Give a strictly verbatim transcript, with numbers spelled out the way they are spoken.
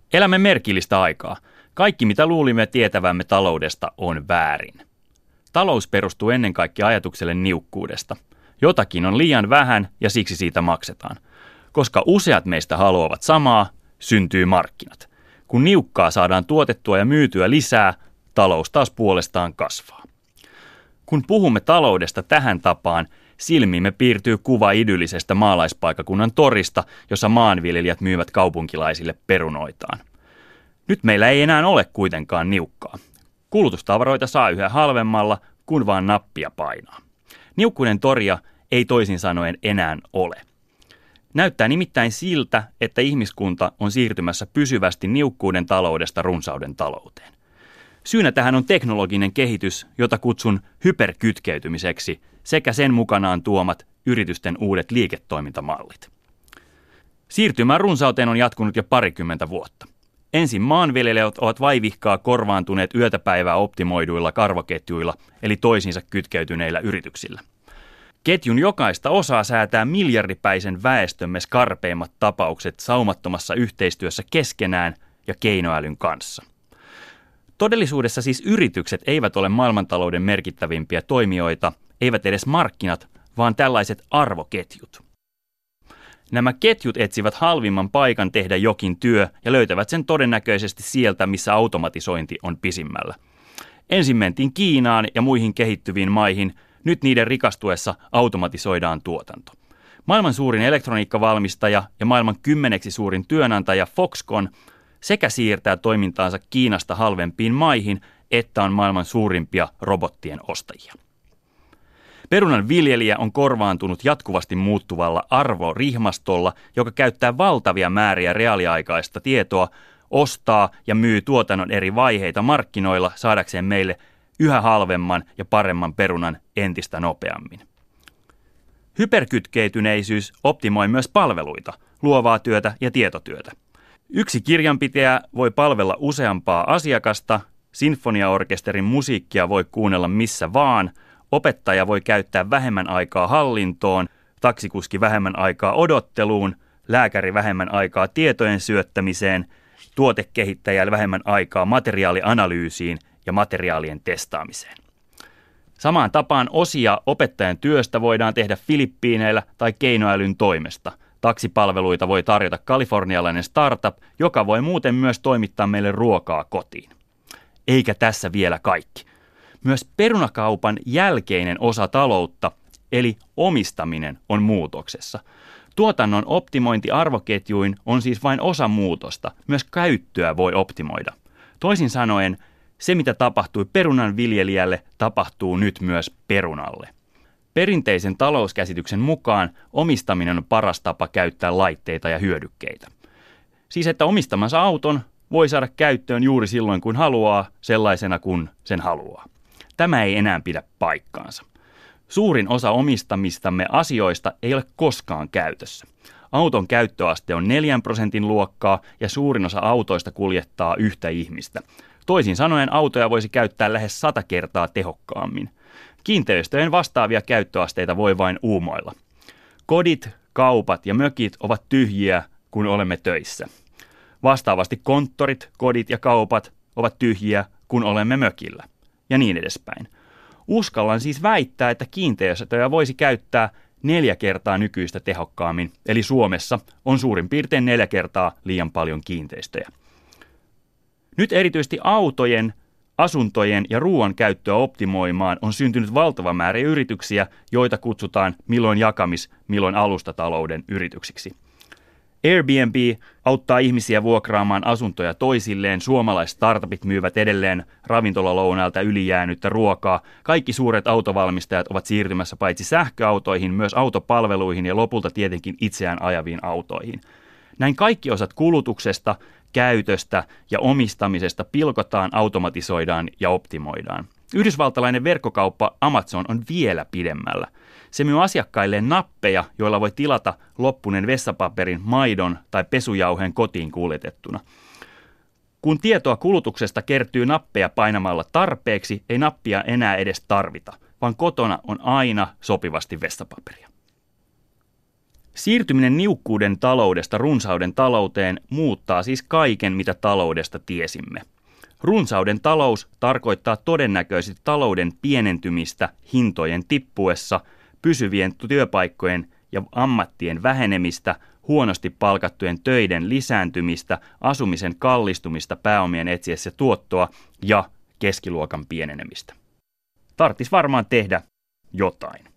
Elämme merkillistä aikaa. Kaikki, mitä luulimme tietävämme taloudesta, on väärin. Talous perustuu ennen kaikkea ajatukselle niukkuudesta. Jotakin on liian vähän ja siksi siitä maksetaan. Koska useat meistä haluavat samaa, syntyy markkinat. Kun niukkaa saadaan tuotettua ja myytyä lisää, talous taas puolestaan kasvaa. Kun puhumme taloudesta tähän tapaan, silmiimme piirtyy kuva idyllisestä maalaispaikakunnan torista, jossa maanviljelijät myyvät kaupunkilaisille perunoitaan. Nyt meillä ei enää ole kuitenkaan niukkaa. Kulutustavaroita saa yhä halvemmalla, kun vaan nappia painaa. Niukkuuden toria ei toisin sanoen enää ole. Näyttää nimittäin siltä, että ihmiskunta on siirtymässä pysyvästi niukkuuden taloudesta runsauden talouteen. Syynä tähän on teknologinen kehitys, jota kutsun hyperkytkeytymiseksi, sekä sen mukanaan tuomat yritysten uudet liiketoimintamallit. Siirtymä runsauteen on jatkunut jo parikymmentä vuotta. Ensin maanviljelijät ovat vaivihkaa korvaantuneet yötä päivää optimoiduilla karvaketjuilla, eli toisiinsa kytkeytyneillä yrityksillä. Ketjun jokaista osaa säätää miljardipäisen väestömme skarpeimmat tapaukset saumattomassa yhteistyössä keskenään ja keinoälyn kanssa. Todellisuudessa siis yritykset eivät ole maailmantalouden merkittävimpiä toimijoita, eivät edes markkinat, vaan tällaiset arvoketjut. Nämä ketjut etsivät halvimman paikan tehdä jokin työ ja löytävät sen todennäköisesti sieltä, missä automatisointi on pisimmällä. Ensin mentiin Kiinaan ja muihin kehittyviin maihin, nyt niiden rikastuessa automatisoidaan tuotanto. Maailman suurin elektroniikkavalmistaja ja maailman kymmeneksi suurin työnantaja Foxconn sekä siirtää toimintaansa Kiinasta halvempiin maihin, että on maailman suurimpia robottien ostajia. Perunan viljelijä on korvaantunut jatkuvasti muuttuvalla arvorihmastolla, joka käyttää valtavia määriä reaaliaikaista tietoa, ostaa ja myy tuotannon eri vaiheita markkinoilla saadakseen meille yhä halvemman ja paremman perunan entistä nopeammin. Hyperkytkeytyneisyys optimoi myös palveluita, luovaa työtä ja tietotyötä. Yksi kirjanpitäjä voi palvella useampaa asiakasta, sinfoniaorkesterin musiikkia voi kuunnella missä vaan, opettaja voi käyttää vähemmän aikaa hallintoon, taksikuski vähemmän aikaa odotteluun, lääkäri vähemmän aikaa tietojen syöttämiseen, tuotekehittäjä vähemmän aikaa materiaalianalyysiin ja materiaalien testaamiseen. Samaan tapaan osia opettajan työstä voidaan tehdä Filippiineillä tai keinoälyn toimesta. Taksipalveluita voi tarjota kalifornialainen startup, joka voi muuten myös toimittaa meille ruokaa kotiin. Eikä tässä vielä kaikki. Myös perunakaupan jälkeinen osa taloutta, eli omistaminen, on muutoksessa. Tuotannon optimointi arvoketjuin on siis vain osa muutosta. Myös käyttöä voi optimoida. Toisin sanoen, se mitä tapahtui perunan viljelijälle, tapahtuu nyt myös perunalle. Perinteisen talouskäsityksen mukaan omistaminen on paras tapa käyttää laitteita ja hyödykkeitä. Siis että omistamansa auton voi saada käyttöön juuri silloin kun haluaa, sellaisena kun sen haluaa. Tämä ei enää pidä paikkaansa. Suurin osa omistamistamme asioista ei ole koskaan käytössä. Auton käyttöaste on neljän prosentin luokkaa ja suurin osa autoista kuljettaa yhtä ihmistä. Toisin sanoen autoja voisi käyttää lähes sata kertaa tehokkaammin. Kiinteistöjen vastaavia käyttöasteita voi vain uumoilla. Kodit, kaupat ja mökit ovat tyhjiä, kun olemme töissä. Vastaavasti konttorit, kodit ja kaupat ovat tyhjiä, kun olemme mökillä. Ja niin edespäin. Uskallan siis väittää, että kiinteistöjä voisi käyttää neljä kertaa nykyistä tehokkaammin, eli Suomessa on suurin piirtein neljä kertaa liian paljon kiinteistöjä. Nyt erityisesti autojen, asuntojen ja ruoan käyttöä optimoimaan on syntynyt valtava määrä yrityksiä, joita kutsutaan milloin jakamis, milloin alustatalouden yrityksiksi. Airbnb auttaa ihmisiä vuokraamaan asuntoja toisilleen, suomalaiset startupit myyvät edelleen ravintolalounailta ylijäänyttä ruokaa, kaikki suuret autovalmistajat ovat siirtymässä paitsi sähköautoihin, myös autopalveluihin ja lopulta tietenkin itseään ajaviin autoihin. Näin kaikki osat kulutuksesta, käytöstä ja omistamisesta pilkotaan, automatisoidaan ja optimoidaan. Yhdysvaltalainen verkkokauppa Amazon on vielä pidemmällä. Se myy asiakkailleen nappeja, joilla voi tilata loppuneen vessapaperin, maidon tai pesujauheen kotiin kuljetettuna. Kun tietoa kulutuksesta kertyy nappeja painamalla tarpeeksi, ei nappia enää edes tarvita, vaan kotona on aina sopivasti vessapaperia. Siirtyminen niukkuuden taloudesta runsauden talouteen muuttaa siis kaiken, mitä taloudesta tiesimme. Runsauden talous tarkoittaa todennäköisesti talouden pienentymistä hintojen tippuessa, pysyvien työpaikkojen ja ammattien vähenemistä, huonosti palkattujen töiden lisääntymistä, asumisen kallistumista pääomien etsiessä tuottoa ja keskiluokan pienenemistä. Tarttis varmaan tehdä jotain.